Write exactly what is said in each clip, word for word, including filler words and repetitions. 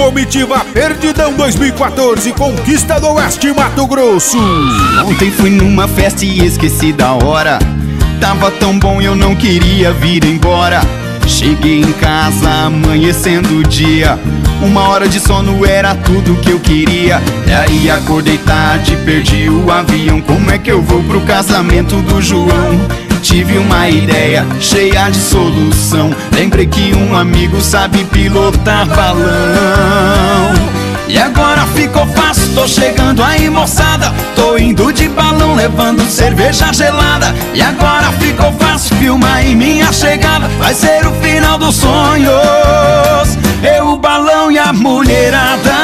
Comitiva Perdidão dois mil e quatorze, Conquista do Oeste, Mato Grosso. Ontem fui numa festa e esqueci da hora. Tava tão bom eu não queria vir embora. Cheguei em casa amanhecendo o dia. Uma hora de sono era tudo que eu queria. E aí acordei tarde, perdi o avião. Como é que eu vou pro casamento do João? Tive uma ideia cheia de solução. Lembrei que um amigo sabe pilotar balão. E agora ficou fácil, tô chegando aí moçada. Tô indo de balão levando cerveja gelada. E agora ficou fácil, filma aí minha chegada. Vai ser o final dos sonhos, eu, o balão e a mulherada.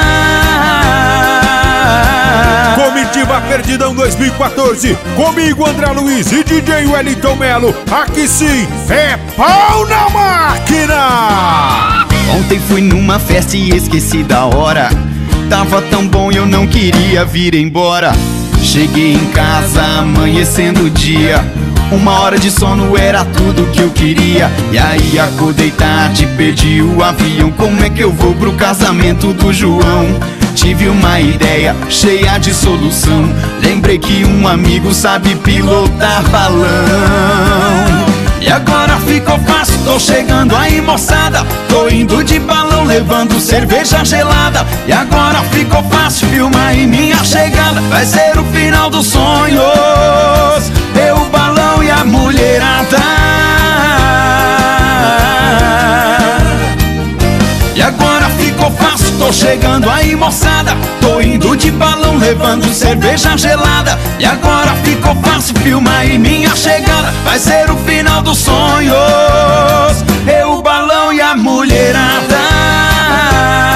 Comitiva Perdidão dois mil e quatorze, comigo André Luiz e D J Wellington Melo. Aqui sim é pau na máquina. Ontem fui numa festa e esqueci da hora. Tava tão bom eu não queria vir embora. Cheguei em casa amanhecendo o dia. Uma hora de sono era tudo que eu queria. E aí acordei tarde, perdi o avião. Como é que eu vou pro casamento do João? Tive uma ideia cheia de solução. Lembrei que um amigo sabe pilotar balão. E agora ficou fácil, tô chegando aí moçada. Tô indo de balão levando cerveja gelada. E agora ficou fácil, filma aí minha chegada. Vai ser o final dos sonhos, eu, o balão e a mulherada. E agora ficou fácil, tô chegando aí moçada. Tô indo de balão levando cerveja gelada. E agora ficou fácil, filma aí minha chegada. Vai ser o final dos sonhos, eu, o balão e a mulherada.